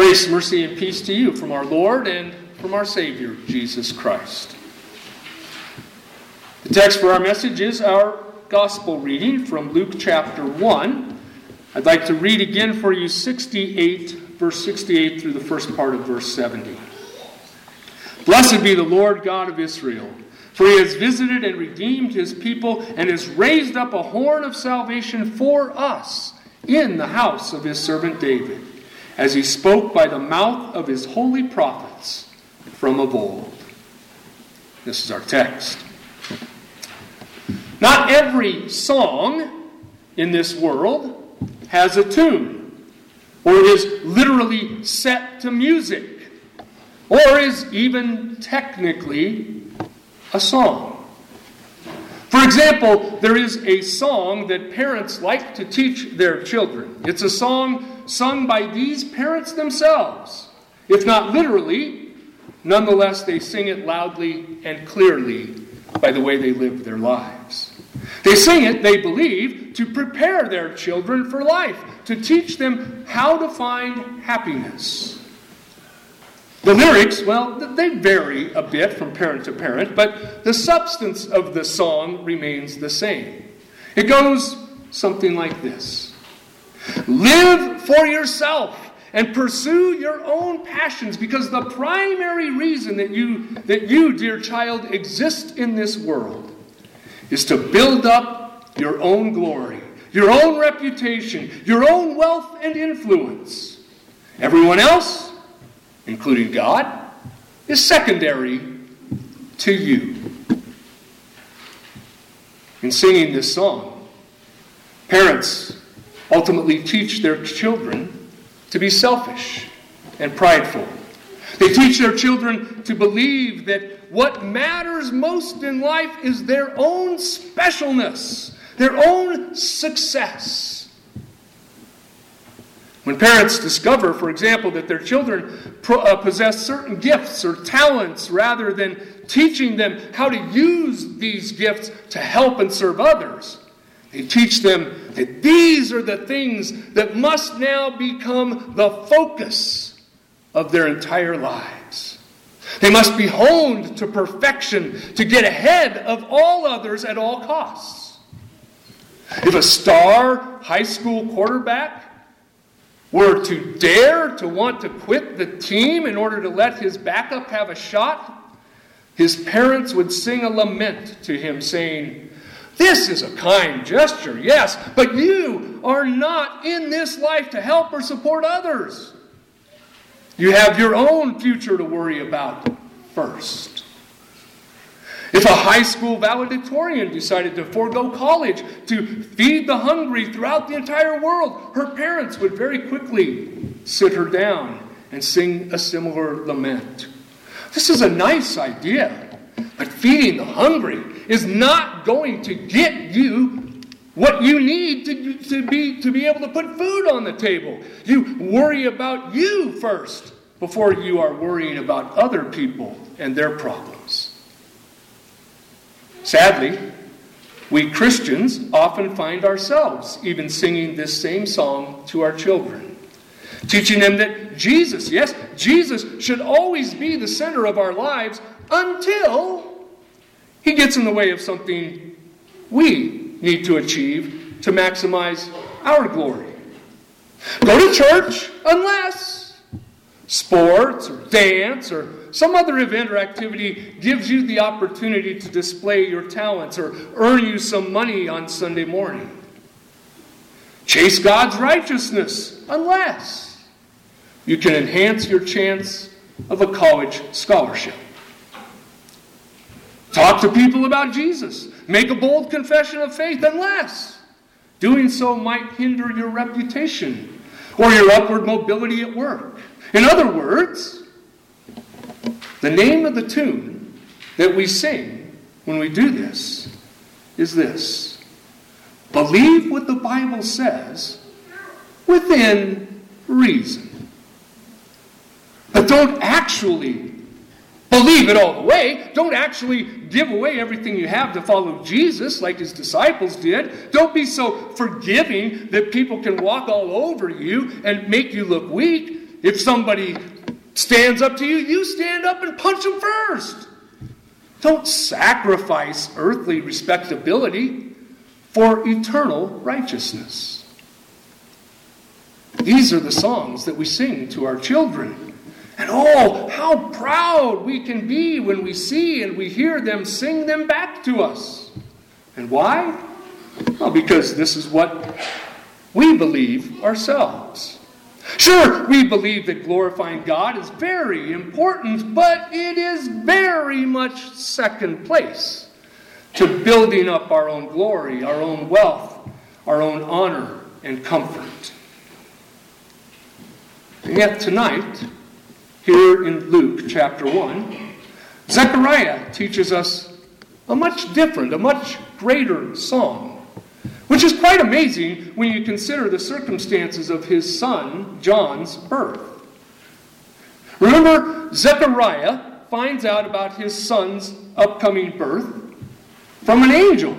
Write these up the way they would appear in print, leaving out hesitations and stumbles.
Grace, mercy, and peace to you from our Lord and from our Savior, Jesus Christ. The text for our message is our gospel reading from Luke chapter 1. I'd like to read again for you verse 68 through the first part of verse 70. Blessed be the Lord God of Israel, for he has visited and redeemed his people and has raised up a horn of salvation for us in the house of his servant David, as he spoke by the mouth of his holy prophets from of old. This is our text. Not every song in this world has a tune, or is literally set to music, or is even technically a song. For example, there is a song that parents like to teach their children. It's a song sung by these parents themselves. If not literally, nonetheless they sing it loudly and clearly by the way they live their lives. They sing it, they believe, to prepare their children for life, to teach them how to find happiness. The lyrics, well, they vary a bit from parent to parent, but the substance of the song remains the same. It goes something like this. Live for yourself and pursue your own passions, because the primary reason that you, dear child, exist in this world is to build up your own glory, your own reputation, your own wealth and influence. Everyone else, including God, is secondary to you. In singing this song, parents ultimately teach their children to be selfish and prideful. They teach their children to believe that what matters most in life is their own specialness, their own success. When parents discover, for example, that their children possess certain gifts or talents rather than teaching them how to use these gifts to help and serve others, they teach them that these are the things that must now become the focus of their entire lives. They must be honed to perfection to get ahead of all others at all costs. If a star high school quarterback were to dare to want to quit the team in order to let his backup have a shot, his parents would sing a lament to him saying, "This is a kind gesture, yes, but you are not in this life to help or support others. You have your own future to worry about first." If a high school valedictorian decided to forego college to feed the hungry throughout the entire world, her parents would very quickly sit her down and sing a similar lament. This is a nice idea, but feeding the hungry is not going to get you what you need to be able to put food on the table. You worry about you first before you are worrying about other people and their problems. Sadly, we Christians often find ourselves even singing this same song to our children, teaching them that Jesus should always be the center of our lives until he gets in the way of something we need to achieve to maximize our glory. Go to church unless sports or dance or some other event or activity gives you the opportunity to display your talents or earn you some money on Sunday morning. Chase God's righteousness unless you can enhance your chance of a college scholarship. Talk to people about Jesus. Make a bold confession of faith unless doing so might hinder your reputation or your upward mobility at work. In other words, the name of the tune that we sing when we do this is this: believe what the Bible says within reason. But don't actually believe it all the way. Don't actually give away everything you have to follow Jesus like his disciples did. Don't be so forgiving that people can walk all over you and make you look weak. if somebody stands up to you, you stand up and punch them first. Don't sacrifice earthly respectability for eternal righteousness. These are the songs that we sing to our children. And oh, how proud we can be when we see and we hear them sing them back to us. And why? Well, because this is what we believe ourselves. Sure, we believe that glorifying God is very important, but it is very much second place to building up our own glory, our own wealth, our own honor and comfort. And yet tonight, here in Luke chapter 1, Zechariah teaches us a much different, a much greater song, which is quite amazing when you consider the circumstances of his son John's birth. Remember, Zechariah finds out about his son's upcoming birth from an angel.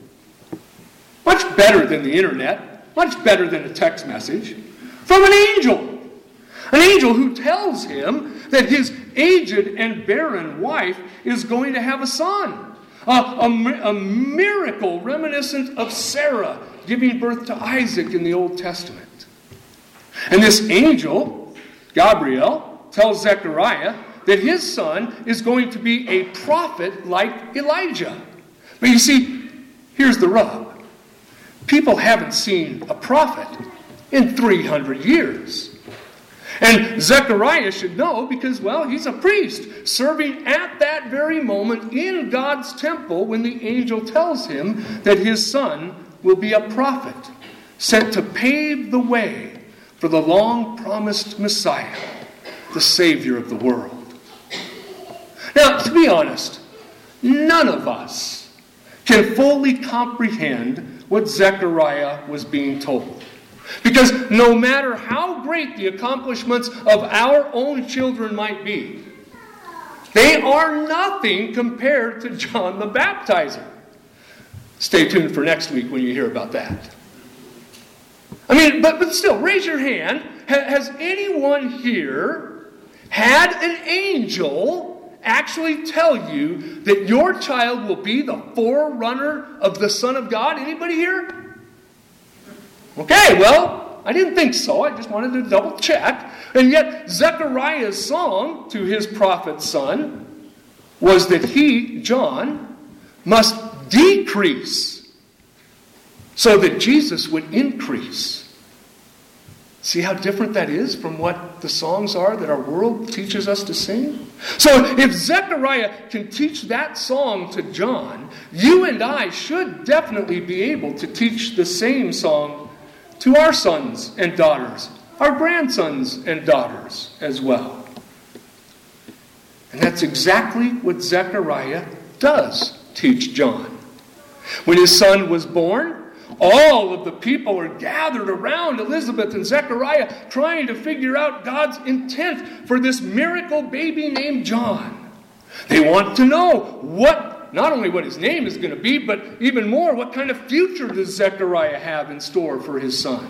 Much better than the internet, much better than a text message. From an angel. An angel who tells him that his aged and barren wife is going to have a son. A miracle reminiscent of Sarah giving birth to Isaac in the Old Testament. And this angel, Gabriel, tells Zechariah that his son is going to be a prophet like Elijah. But you see, here's the rub. People haven't seen a prophet in 300 years. And Zechariah should know because, well, he's a priest serving at that very moment in God's temple when the angel tells him that his son will be a prophet sent to pave the way for the long-promised Messiah, the Savior of the world. Now, to be honest, none of us can fully comprehend what Zechariah was being told. Because no matter how great the accomplishments of our own children might be, they are nothing compared to John the Baptizer. Stay tuned for next week when you hear about that. I mean, but still, raise your hand. Has anyone here had an angel actually tell you that your child will be the forerunner of the Son of God? Anybody here? Okay, well, I didn't think so. I just wanted to double check. And yet, Zechariah's song to his prophet son was that he, John, must decrease so that Jesus would increase. See how different that is from what the songs are that our world teaches us to sing? So if Zechariah can teach that song to John, you and I should definitely be able to teach the same song to our sons and daughters, our grandsons and daughters as well. And that's exactly what Zechariah does teach John. When his son was born, all of the people are gathered around Elizabeth and Zechariah trying to figure out God's intent for this miracle baby named John. They want to know not only what his name is going to be, but even more, what kind of future does Zechariah have in store for his son?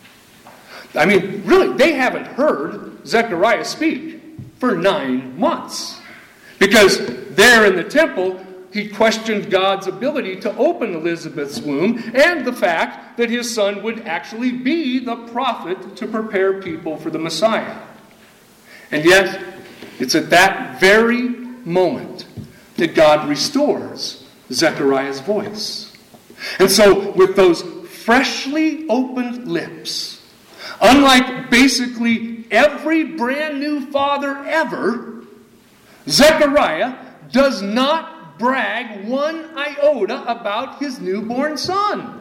I mean, really, they haven't heard Zechariah speak for 9 months. Because there in the temple, he questioned God's ability to open Elizabeth's womb and the fact that his son would actually be the prophet to prepare people for the Messiah. And yet, it's at that very moment that God restores Zechariah's voice. And so, with those freshly opened lips, unlike basically every brand new father ever, Zechariah does not brag one iota about his newborn son.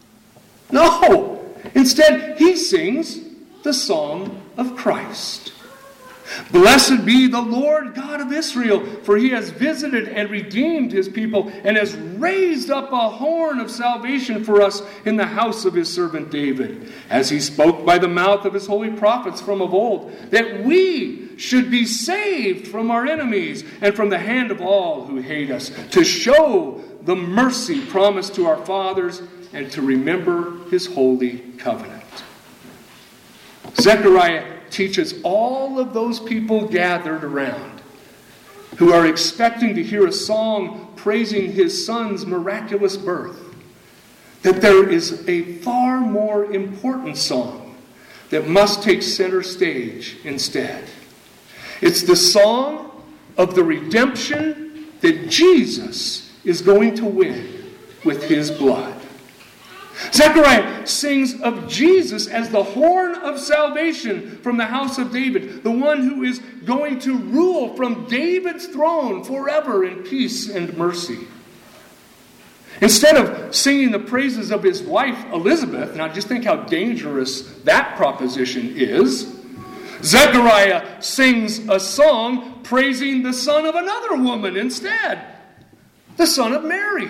No! Instead, he sings the song of Christ. Blessed be the Lord God of Israel, for he has visited and redeemed his people and has raised up a horn of salvation for us in the house of his servant David, as he spoke by the mouth of his holy prophets from of old, that we should be saved from our enemies and from the hand of all who hate us, to show the mercy promised to our fathers and to remember his holy covenant. Zechariah teaches all of those people gathered around who are expecting to hear a song praising his son's miraculous birth, that there is a far more important song that must take center stage instead. It's the song of the redemption that Jesus is going to win with his blood. Zechariah sings of Jesus as the horn of salvation from the house of David, the one who is going to rule from David's throne forever in peace and mercy. Instead of singing the praises of his wife Elizabeth, now just think how dangerous that proposition is, Zechariah sings a song praising the son of another woman instead, the son of Mary.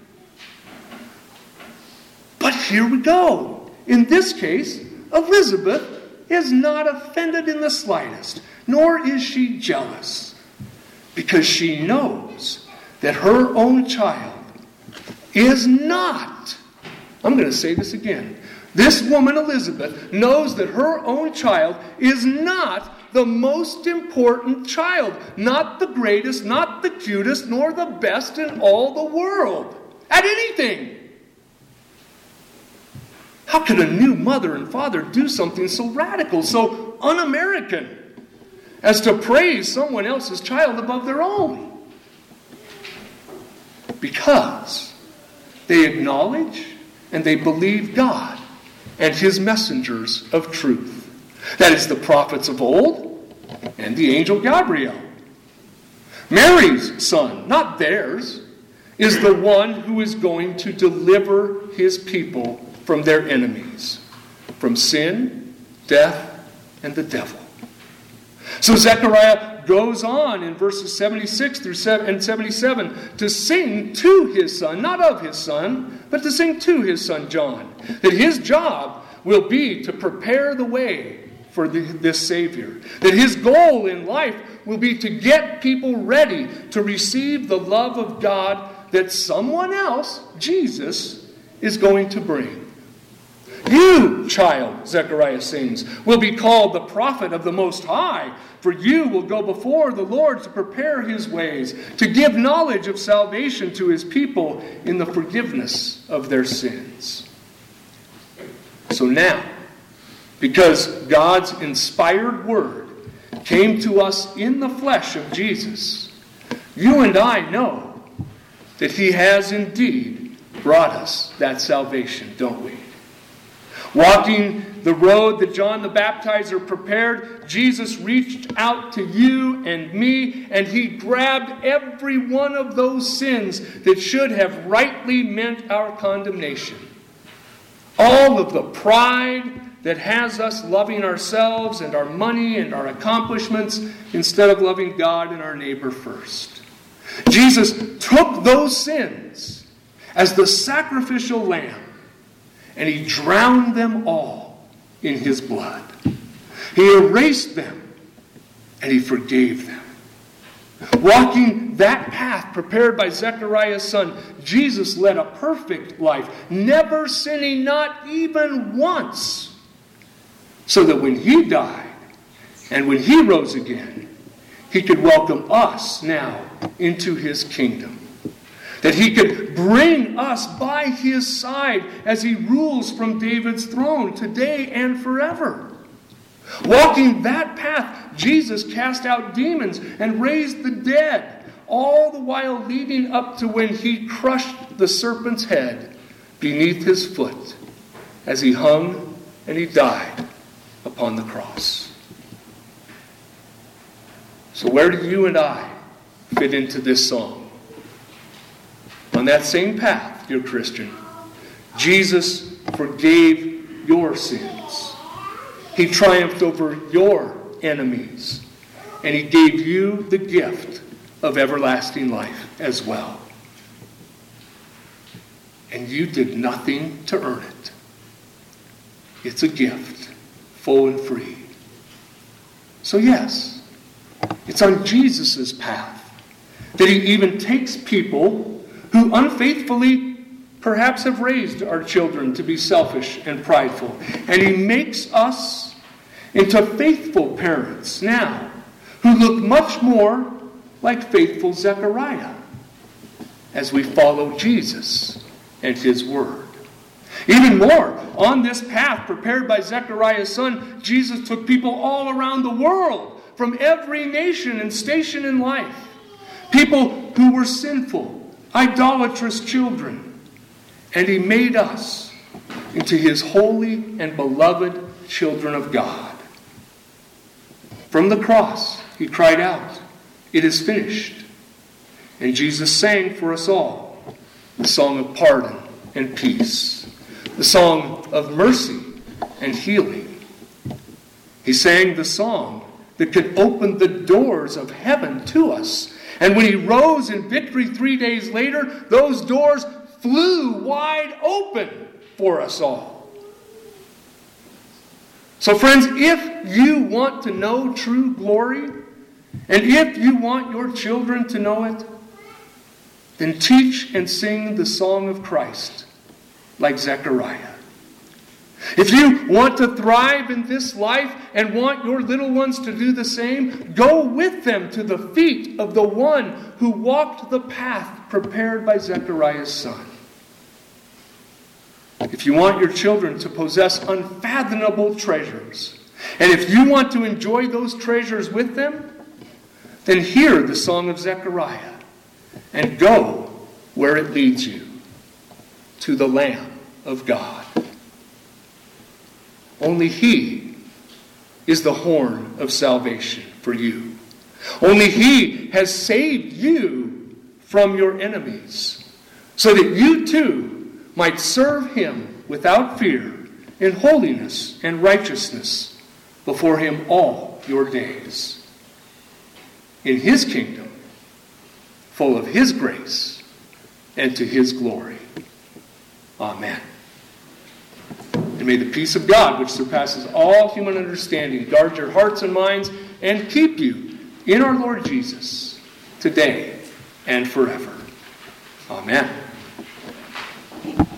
But here we go. In this case, Elizabeth is not offended in the slightest, nor is she jealous, because she knows that her own child is not, I'm going to say this again, this woman Elizabeth knows that her own child is not the most important child, not the greatest, not the cutest, nor the best in all the world at anything. How could a new mother and father do something so radical, so un-American, as to praise someone else's child above their own? Because they acknowledge and they believe God and his messengers of truth. That is the prophets of old and the angel Gabriel. Mary's son, not theirs, is the one who is going to deliver his people from their enemies, from sin, death, and the devil. So Zechariah goes on in verses 76 through 77 to sing to his son, not of his son, but to sing to his son John, that his job will be to prepare the way for this Savior, that his goal in life will be to get people ready to receive the love of God that someone else, Jesus, is going to bring. You, child, Zechariah sings, will be called the prophet of the Most High, for you will go before the Lord to prepare his ways, to give knowledge of salvation to his people in the forgiveness of their sins. So now, because God's inspired word came to us in the flesh of Jesus, you and I know that he has indeed brought us that salvation, don't we? Walking the road that John the Baptizer prepared, Jesus reached out to you and me, and he grabbed every one of those sins that should have rightly meant our condemnation. All of the pride that has us loving ourselves and our money and our accomplishments instead of loving God and our neighbor first. Jesus took those sins as the sacrificial lamb, and he drowned them all in his blood. He erased them, and he forgave them. Walking that path prepared by Zechariah's son, Jesus led a perfect life, never sinning, not even once, so that when he died and when he rose again, he could welcome us now into his kingdom. That he could bring us by his side as he rules from David's throne today and forever. Walking that path, Jesus cast out demons and raised the dead, all the while leading up to when he crushed the serpent's head beneath his foot as he hung and he died upon the cross. So where do you and I fit into this song? On that same path, dear Christian, Jesus forgave your sins. He triumphed over your enemies. And he gave you the gift of everlasting life as well. And you did nothing to earn it. It's a gift, full and free. So yes, it's on Jesus' path that he even takes people who unfaithfully perhaps have raised our children to be selfish and prideful. And he makes us into faithful parents now who look much more like faithful Zechariah as we follow Jesus and His Word. Even more, on this path prepared by Zechariah's son, Jesus took people all around the world from every nation and station in life. People who were sinful, idolatrous children. And He made us into His holy and beloved children of God. From the cross, He cried out, "It is finished." And Jesus sang for us all the song of pardon and peace, the song of mercy and healing. He sang the song that could open the doors of heaven to us. And when He rose in victory 3 days later, those doors flew wide open for us all. So friends, if you want to know true glory, and if you want your children to know it, then teach and sing the song of Christ like Zechariah. If you want to thrive in this life and want your little ones to do the same, go with them to the feet of the one who walked the path prepared by Zechariah's son. If you want your children to possess unfathomable treasures, and if you want to enjoy those treasures with them, then hear the song of Zechariah and go where it leads you, to the Lamb of God. Only He is the horn of salvation for you. Only He has saved you from your enemies, so that you too might serve Him without fear in holiness and righteousness before Him all your days. In His kingdom, full of His grace and to His glory. Amen. And may the peace of God, which surpasses all human understanding, guard your hearts and minds and keep you in our Lord Jesus today and forever. Amen.